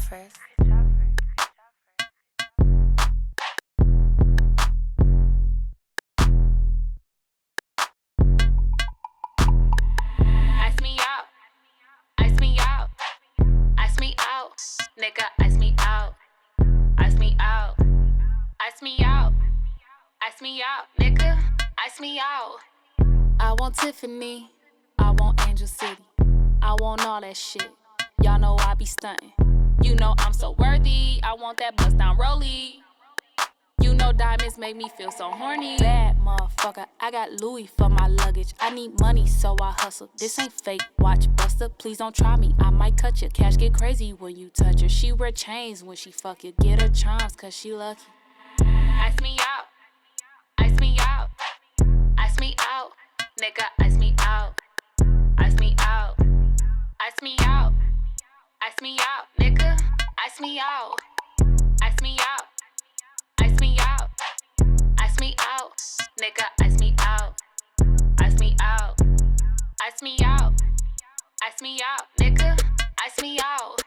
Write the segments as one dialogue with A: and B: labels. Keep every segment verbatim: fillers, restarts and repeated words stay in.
A: first. Ice me out, ice me out, ice me out, nigga, ice me out, ice me out, ice me out, ice me out, nigga, ice me out. I want Tiffany, I want Angel City, I want all that shit. Y'all know I be stuntin'. You know I'm so worthy, I want that bust down rollie. You know diamonds make me feel so horny. Bad motherfucker, I got Louis for my luggage. I need money, so I hustle. This ain't fake, watch buster. Please don't try me, I might cut you. Cash get crazy when you touch her. She wear chains when she fuck you. Get her charms, cause she lucky. Ice me out, ice me out, ice me out, nigga, ice me out, ice me out, ice me out, ice me out, nigga, ice me out, ice me out, ice me out, ice me out, nigga, ice me out, ice me out, ice me out, ice me out, nigga, ice me out.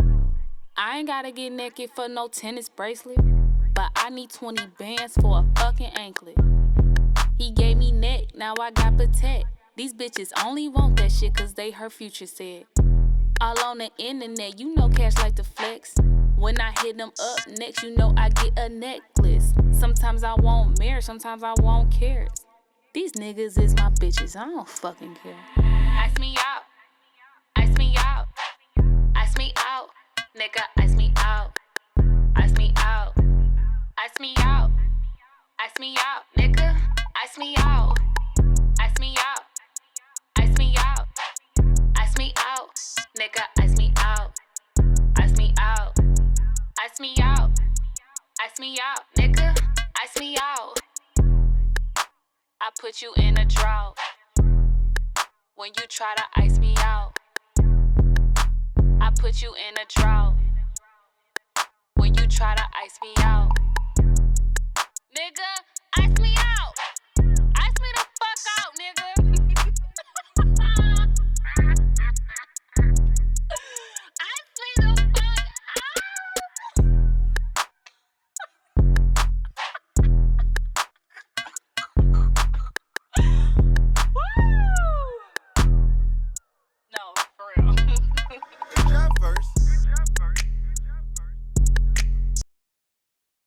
A: I ain't gotta get naked for no tennis bracelet, but I need twenty bands for a fucking anklet. He gave me neck, now I got protect. These bitches only want that shit cause they her future said. All on the internet, you know cash like to flex. When I hit them up next, you know I get a necklace. Sometimes I want marriage, sometimes I want carrots. These niggas is my bitches, I don't fucking care. Ice me out, ice me out, ice me out, nigga, ice me out, ice me out, ice me out, ice me out, nigga, ice me out, ice me out, ice me out, ice me out, nigga, ice me out, ice me out, ice me out, ice me out, nigga, ice me out. I put you in a drought when you try to ice me out. I put you in a drought when you try to ice me out.